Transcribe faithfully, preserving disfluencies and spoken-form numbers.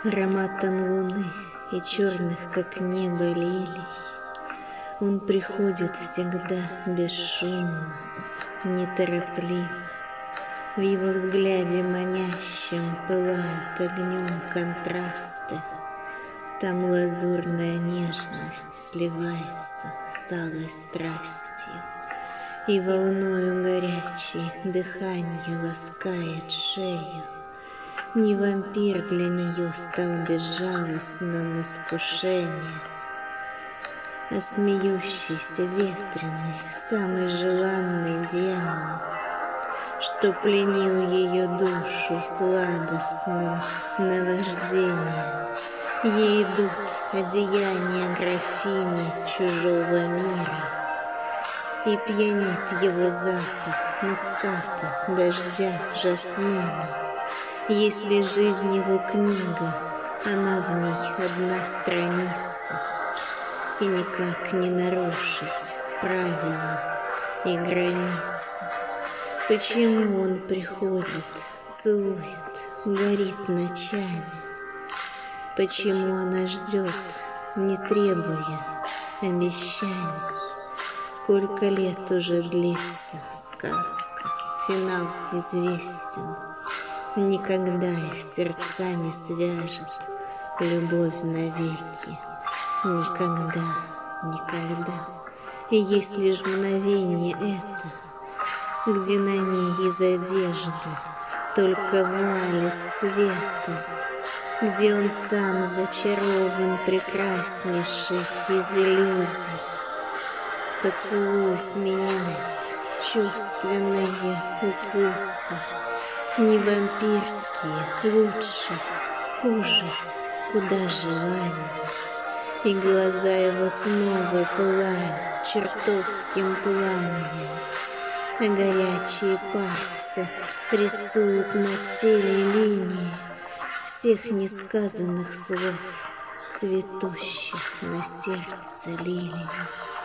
Ароматом луны и черных, как небо, лилий. Он приходит всегда бесшумно, неторопливо. В его взгляде манящем пылают огнем контрасты. Там лазурная нежность сливается с алой страстью, и волною горячей дыханье ласкает шею. Не вампир для нее стал безжалостным искушением, а смеющийся ветреный, самый желанный демон, что пленил ее душу сладостным наваждением. Ей идут одеяния графини чужого мира, и пьянит его запах муската, дождя, жасмина. Если жизнь его книга, она в ней одна страница, и никак не нарушить правила и границы. Почему он приходит, целует, горит ночами? Почему она ждет, не требуя обещаний? Сколько лет уже длится сказка, финал известен. Никогда их сердца не свяжет любовь навеки. Никогда, никогда. И есть лишь мгновение это, где на ней из одежды только вуали света, где он сам зачарован прекраснейших из иллюзий. Поцелуй сменяет чувственные укусы, не вампирские, лучше, хуже, куда желание. И глаза его снова пылают чертовским пламенем, а горячие пальцы рисуют на теле линии всех несказанных слов, цветущих на сердце лилий.